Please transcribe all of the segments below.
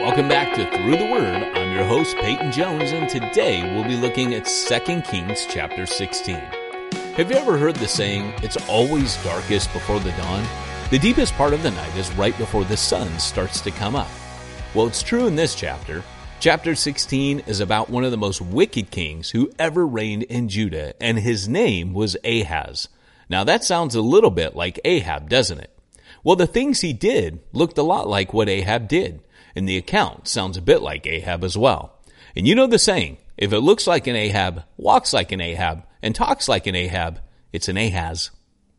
Welcome back to Through the Word. I'm your host, Peyton Jones, and today we'll be looking at 2 Kings chapter 16. Have you ever heard the saying, it's always darkest before the dawn? The deepest part of the night is right before the sun starts to come up. Well, it's true in this chapter. Chapter 16 is about one of the most wicked kings who ever reigned in Judah, and his name was Ahaz. Now that sounds a little bit like Ahab, doesn't it? Well, the things he did looked a lot like what Ahab did. And the account sounds a bit like Ahab as well. And you know the saying, if it looks like an Ahab, walks like an Ahab, and talks like an Ahab, it's an Ahaz.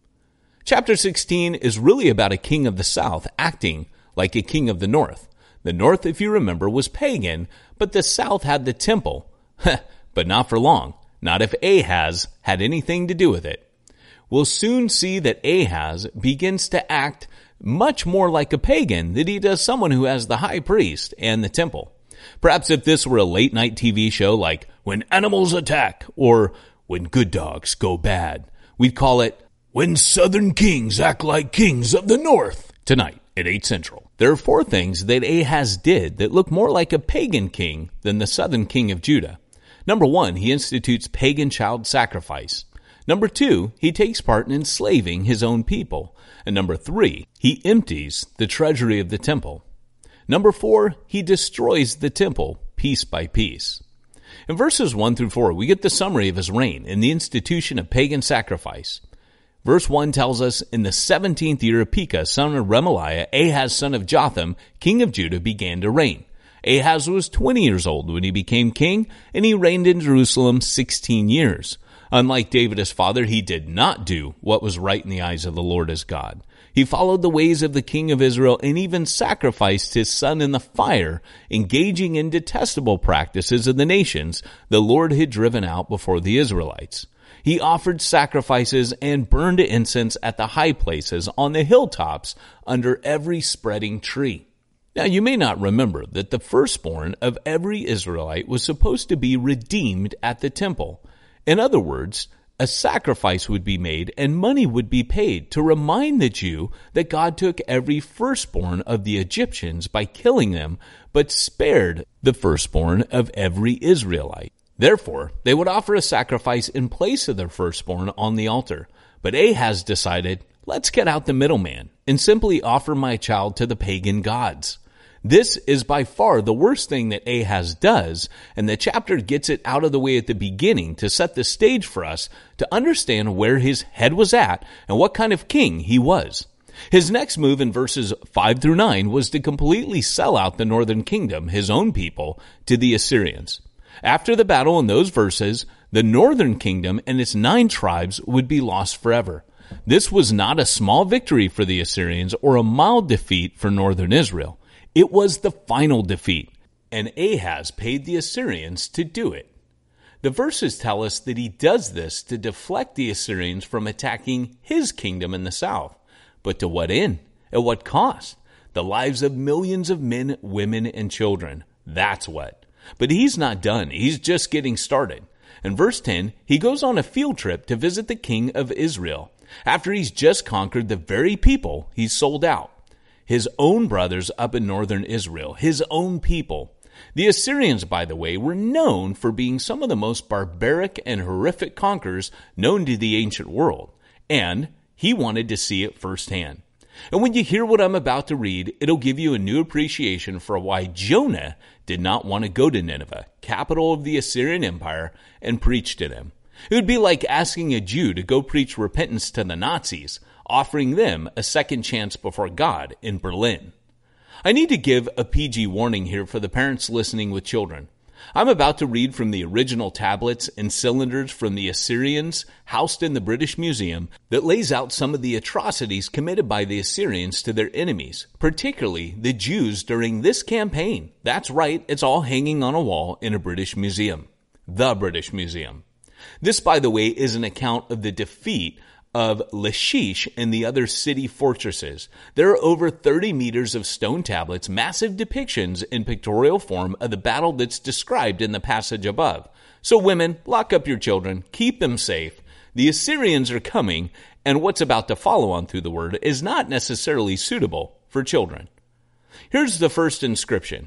Chapter 16 is really about a king of the south acting like a king of the north. The north, if you remember, was pagan, but the south had the temple. But not for long, not if Ahaz had anything to do with it. We'll soon see that Ahaz begins to act much more like a pagan than he does someone who has the high priest and the temple. Perhaps if this were a late night TV show like When Animals Attack or When Good Dogs Go Bad, we'd call it When Southern Kings Act Like Kings of the North, tonight at 8 Central. There are 4 things that Ahaz did that look more like a pagan king than the southern king of Judah. Number 1, he institutes pagan child sacrifice. Number 2, he takes part in enslaving his own people. And number 3, he empties the treasury of the temple. Number 4, he destroys the temple piece by piece. In verses 1 through 4, we get the summary of his reign and the institution of pagan sacrifice. Verse 1 tells us, in the 17th year of Pekah, son of Remaliah, Ahaz, son of Jotham, king of Judah, began to reign. Ahaz was 20 years old when he became king, and he reigned in Jerusalem 16 years. Unlike David his father, he did not do what was right in the eyes of the Lord his God. He followed the ways of the king of Israel and even sacrificed his son in the fire, engaging in detestable practices of the nations the Lord had driven out before the Israelites. He offered sacrifices and burned incense at the high places on the hilltops under every spreading tree. Now, you may not remember that the firstborn of every Israelite was supposed to be redeemed at the temple. In other words, a sacrifice would be made and money would be paid to remind the Jew that God took every firstborn of the Egyptians by killing them, but spared the firstborn of every Israelite. Therefore, they would offer a sacrifice in place of their firstborn on the altar. But Ahaz decided, let's get out the middleman and simply offer my child to the pagan gods. This is by far the worst thing that Ahaz does, and the chapter gets it out of the way at the beginning to set the stage for us to understand where his head was at and what kind of king he was. His next move in verses 5 through 9 was to completely sell out the northern kingdom, his own people, to the Assyrians. After the battle in those verses, the northern kingdom and its 9 tribes would be lost forever. This was not a small victory for the Assyrians or a mild defeat for northern Israel. It was the final defeat, and Ahaz paid the Assyrians to do it. The verses tell us that he does this to deflect the Assyrians from attacking his kingdom in the south. But to what end? At what cost? The lives of millions of men, women, and children. That's what. But he's not done. He's just getting started. In verse 10, he goes on a field trip to visit the king of Israel, after he's just conquered the very people he's sold out. His own brothers up in northern Israel, his own people. The Assyrians, by the way, were known for being some of the most barbaric and horrific conquerors known to the ancient world, and he wanted to see it firsthand. And when you hear what I'm about to read, it'll give you a new appreciation for why Jonah did not want to go to Nineveh, capital of the Assyrian Empire, and preach to them. It would be like asking a Jew to go preach repentance to the Nazis, offering them a second chance before God in Berlin. I need to give a PG warning here for the parents listening with children. I'm about to read from the original tablets and cylinders from the Assyrians housed in the British Museum that lays out some of the atrocities committed by the Assyrians to their enemies, particularly the Jews during this campaign. That's right, it's all hanging on a wall in a British museum. The British Museum. This, by the way, is an account of the defeat of Lachish and the other city fortresses. There are over 30 meters of stone tablets, massive depictions in pictorial form of the battle that's described in the passage above. So women, lock up your children, keep them safe. The Assyrians are coming, and what's about to follow on through the word is not necessarily suitable for children. Here's the first inscription.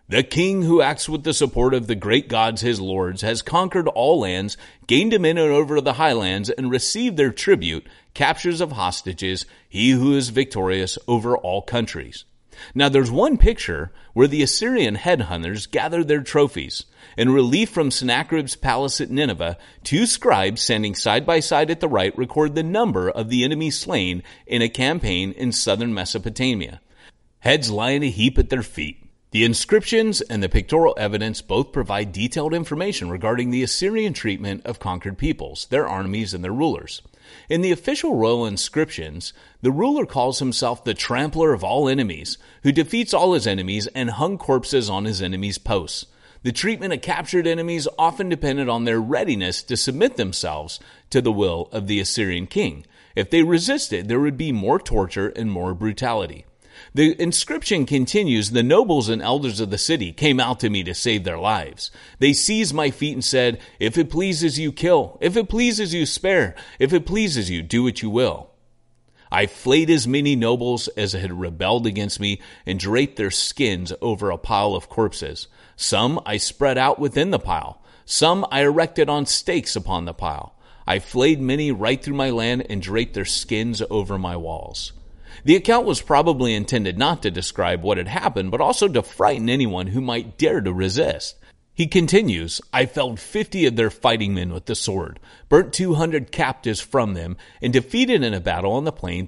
The king who acts with the support of the great gods his lords has conquered all lands, gained dominion over the highlands, and received their tribute, captures of hostages, he who is victorious over all countries. Now there's one picture where the Assyrian headhunters gather their trophies. In relief from Sennacherib's palace at Nineveh, two scribes standing side by side at the right record the number of the enemy slain in a campaign in southern Mesopotamia. Heads lie in a heap at their feet. The inscriptions and the pictorial evidence both provide detailed information regarding the Assyrian treatment of conquered peoples, their armies, and their rulers. In the official royal inscriptions, the ruler calls himself the trampler of all enemies, who defeats all his enemies and hung corpses on his enemies' posts. The treatment of captured enemies often depended on their readiness to submit themselves to the will of the Assyrian king. If they resisted, there would be more torture and more brutality. The inscription continues, the nobles and elders of the city came out to me to save their lives. They seized my feet and said, if it pleases you, kill. If it pleases you, spare. If it pleases you, do what you will. I flayed as many nobles as had rebelled against me and draped their skins over a pile of corpses. Some I spread out within the pile. Some I erected on stakes upon the pile. I flayed many right through my land and draped their skins over my walls. The account was probably intended not to describe what had happened, but also to frighten anyone who might dare to resist. He continues, I felled 50 of their fighting men with the sword, burnt 200 captives from them, and defeated in a battle on the plain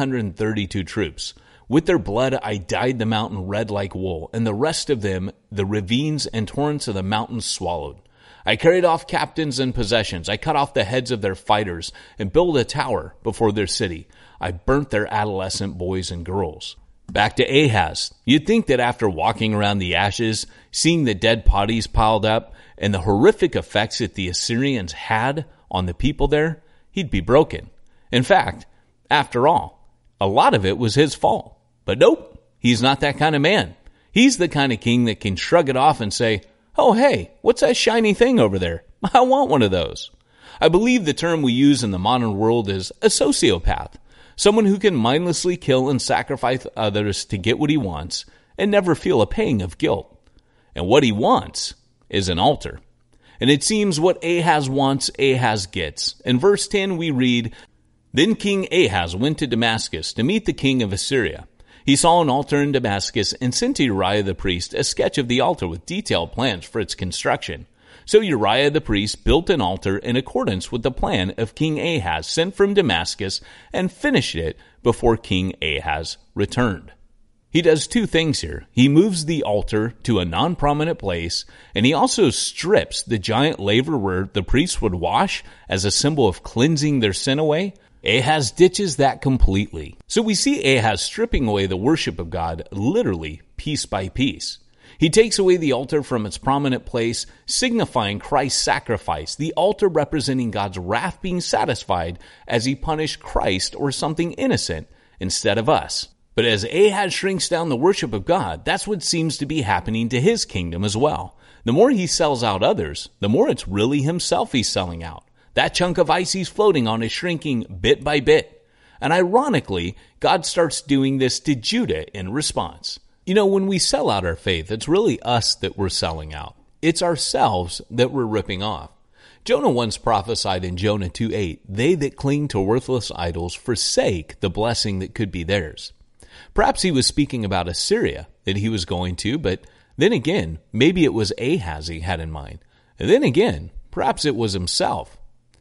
332 troops. With their blood I dyed the mountain red like wool, and the rest of them the ravines and torrents of the mountains swallowed. I carried off captains and possessions. I cut off the heads of their fighters and built a tower before their city. I burnt their adolescent boys and girls. Back to Ahaz. You'd think that after walking around the ashes, seeing the dead bodies piled up, and the horrific effects that the Assyrians had on the people there, he'd be broken. In fact, after all, a lot of it was his fault. But nope, he's not that kind of man. He's the kind of king that can shrug it off and say, oh hey, what's that shiny thing over there? I want one of those. I believe the term we use in the modern world is a sociopath. Someone who can mindlessly kill and sacrifice others to get what he wants and never feel a pang of guilt. And what he wants is an altar. And it seems what Ahaz wants, Ahaz gets. In verse 10 we read, Then King Ahaz went to Damascus to meet the king of Assyria. He saw an altar in Damascus and sent to Uriah the priest a sketch of the altar with detailed plans for its construction. So Uriah the priest built an altar in accordance with the plan of King Ahaz sent from Damascus and finished it before King Ahaz returned. He does two things here. He moves the altar to a non-prominent place, and he also strips the giant laver where the priests would wash as a symbol of cleansing their sin away. Ahaz ditches that completely. So we see Ahaz stripping away the worship of God literally piece by piece. He takes away the altar from its prominent place, signifying Christ's sacrifice, the altar representing God's wrath being satisfied as he punished Christ or something innocent instead of us. But as Ahaz shrinks down the worship of God, that's what seems to be happening to his kingdom as well. The more he sells out others, the more it's really himself he's selling out. That chunk of ice he's floating on is shrinking bit by bit. And ironically, God starts doing this to Judah in response. You know, when we sell out our faith, it's really us that we're selling out. It's ourselves that we're ripping off. Jonah once prophesied in Jonah 2:8, they that cling to worthless idols forsake the blessing that could be theirs. Perhaps he was speaking about Assyria that he was going to, but then again, maybe it was Ahaz he had in mind. And then again, perhaps it was himself.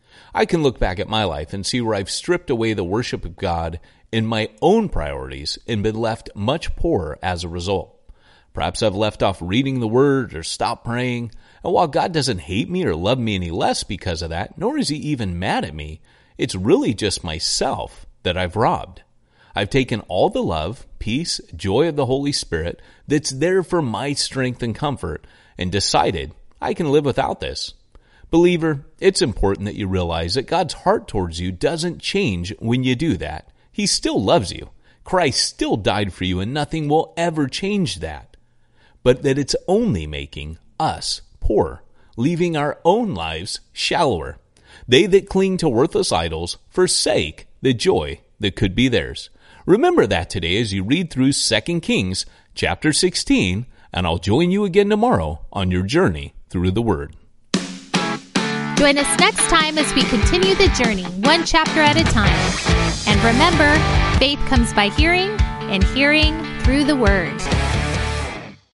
I can look back at my life and see where I've stripped away the worship of God in my own priorities and been left much poorer as a result. Perhaps I've left off reading the Word or stopped praying, and while God doesn't hate me or love me any less because of that, nor is he even mad at me, it's really just myself that I've robbed. I've taken all the love, peace, joy of the Holy Spirit that's there for my strength and comfort and decided I can live without this. Believer, it's important that you realize that God's heart towards you doesn't change when you do that. He still loves you. Christ still died for you, and nothing will ever change that. But that it's only making us poor, leaving our own lives shallower. They that cling to worthless idols forsake the joy that could be theirs. Remember that today as you read through 2 Kings chapter 16, and I'll join you again tomorrow on your journey through the Word. Join us next time as we continue the journey, one chapter at a time. And remember, faith comes by hearing, and hearing through the Word.